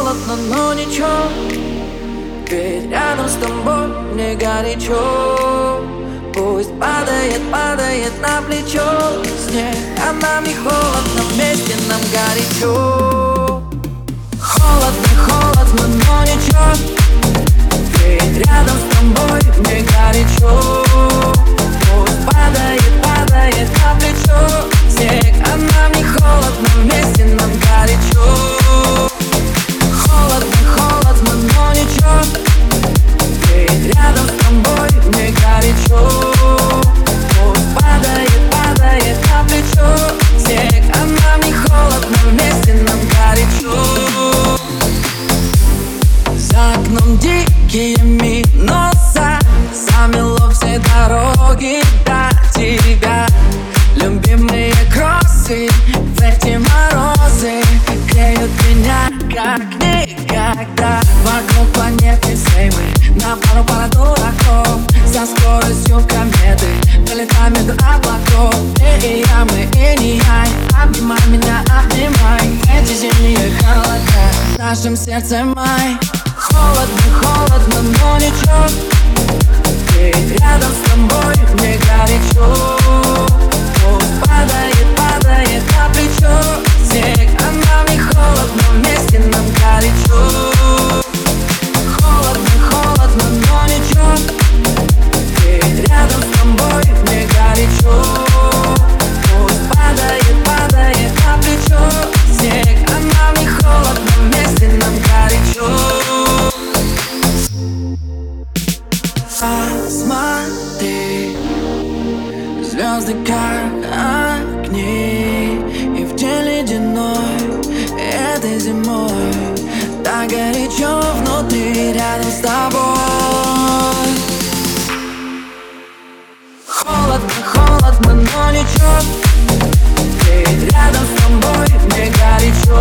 холодно, но ничего, ведь рядом с тобой мне горячо. Пусть падает, падает на плечо снег, а нам не холодно, вместе нам горячо. Холодно, холодно, но ничего, ведь рядом с тобой мне горячо. Пусть падает, падает на плечо снег, а нам не холодно, вместе нам горячо. Холодно, холодно, но ничего, ведь рядом с тобой мне горячо. Пусть падает, падает на плечо снег, а нам не холодно, вместе нам горячо. За окном дикие минуса, замело все дороги до тебя. Любимые кроссы в эти морозы греют меня как никогда. Вокруг планеты всей мы на пару дураков, со скоростью кометы пролетаем между облаков. Ты и я, мы и не я, обнимай меня, обнимай. Эти зимние холода, в нашем сердце май. Холодно, холодно, но ничего, ведь рядом с тобой мне горячо. Пусть падает, падает на плечо снег, а нам не холодно, вместе нам горячо. Холодно, холодно, но ничего, ведь рядом с тобой мне горячо. Пусть падает, падает на плечо снег, а нам не холодно, вместе нам горячо. Посмотри, звезды как огни, и в день ледяной этой зимой так горячо внутри, рядом с тобой. Холодно, холодно, но ничего, ведь рядом с тобой мне горячо.